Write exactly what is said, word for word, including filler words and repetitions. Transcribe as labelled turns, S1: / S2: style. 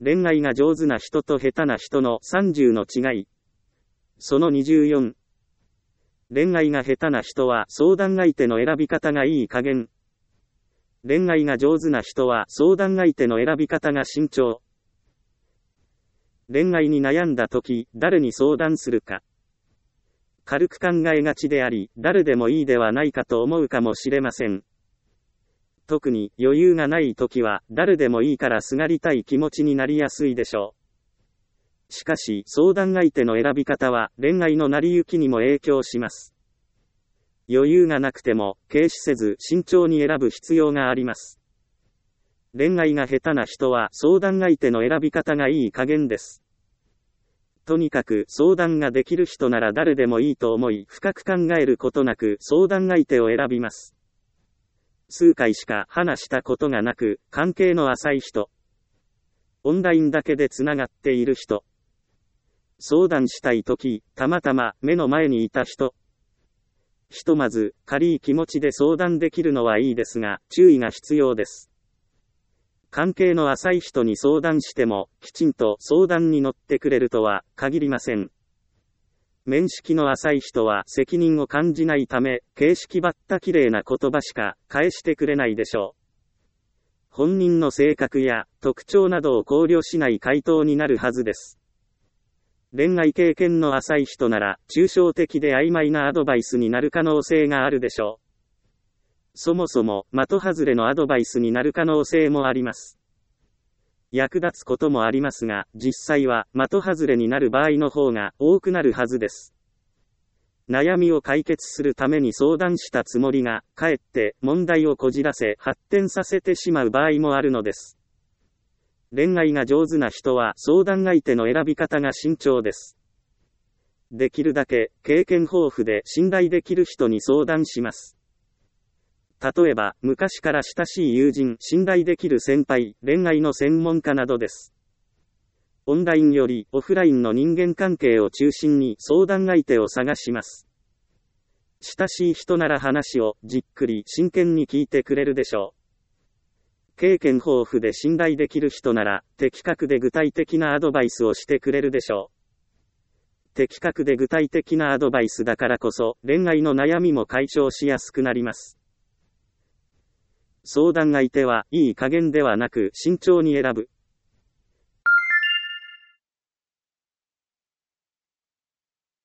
S1: 恋愛が上手な人と下手な人のさんじゅうの違い。そのにじゅうよん。恋愛が下手な人は相談相手の選び方がいい加減。恋愛が上手な人は相談相手の選び方が慎重。恋愛に悩んだとき、誰に相談するか。軽く考えがちであり、誰でもいいではないかと思うかもしれません。特に余裕がないときは、誰でもいいからすがりたい気持ちになりやすいでしょう。しかし、相談相手の選び方は、恋愛の成り行きにも影響します。余裕がなくても、軽視せず慎重に選ぶ必要があります。恋愛が下手な人は、相談相手の選び方がいい加減です。とにかく、相談ができる人なら誰でもいいと思い、深く考えることなく、相談相手を選びます。数回しか話したことがなく、関係の浅い人。オンラインだけでつながっている人。相談したいとき、たまたま目の前にいた人。ひとまず、軽い気持ちで相談できるのはいいですが、注意が必要です。関係の浅い人に相談しても、きちんと相談に乗ってくれるとは限りません。面識の浅い人は責任を感じないため、形式ばった綺麗な言葉しか返してくれないでしょう。本人の性格や特徴などを考慮しない回答になるはずです。恋愛経験の浅い人なら、抽象的で曖昧なアドバイスになる可能性があるでしょう。そもそも、的外れのアドバイスになる可能性もあります。役立つこともありますが、実際は、的外れになる場合の方が多くなるはずです。悩みを解決するために相談したつもりが、かえって問題をこじらせ発展させてしまう場合もあるのです。恋愛が上手な人は相談相手の選び方が慎重です。できるだけ経験豊富で信頼できる人に相談します。例えば、昔から親しい友人、信頼できる先輩、恋愛の専門家などです。オンラインよりオフラインの人間関係を中心に相談相手を探します。親しい人なら話をじっくり真剣に聞いてくれるでしょう。経験豊富で信頼できる人なら、的確で具体的なアドバイスをしてくれるでしょう。的確で具体的なアドバイスだからこそ、恋愛の悩みも解消しやすくなります。相談相手は、いい加減ではなく慎重に選ぶ。